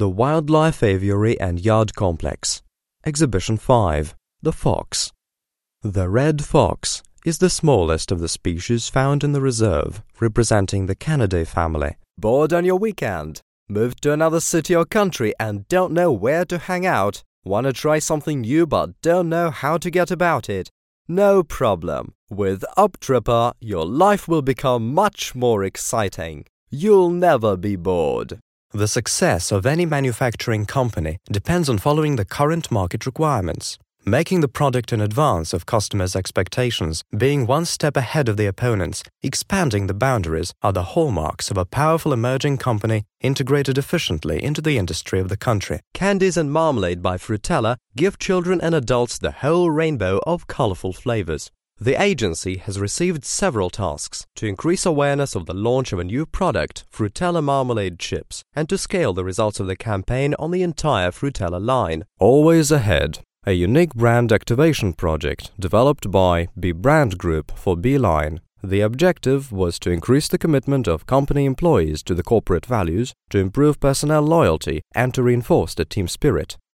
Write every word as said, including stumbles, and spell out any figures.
The Wildlife Aviary and Yard Complex. Exhibition five. The Fox. The red fox is the smallest of the species found in the reserve, representing the Canidae family. Bored on your weekend? Moved to another city or country and don't know where to hang out? Want to try something new but don't know how to get about it? No problem. With UpTripper, your life will become much more exciting. You'll never be bored. The success of any manufacturing company depends on following the current market requirements. Making the product in advance of customers' expectations, being one step ahead of the opponents, expanding the boundaries are the hallmarks of a powerful emerging company integrated efficiently into the industry of the country. Candies and Marmalade by Frutella give children and adults the whole rainbow of colorful flavors. The agency has received several tasks to increase awareness of the launch of a new product, Frutella Marmalade Chips, and to scale the results of the campaign on the entire Frutella line. Always Ahead, a unique brand activation project developed by B Brand Group for Beeline. The objective was to increase the commitment of company employees to the corporate values, to improve personnel loyalty, and to reinforce the team spirit.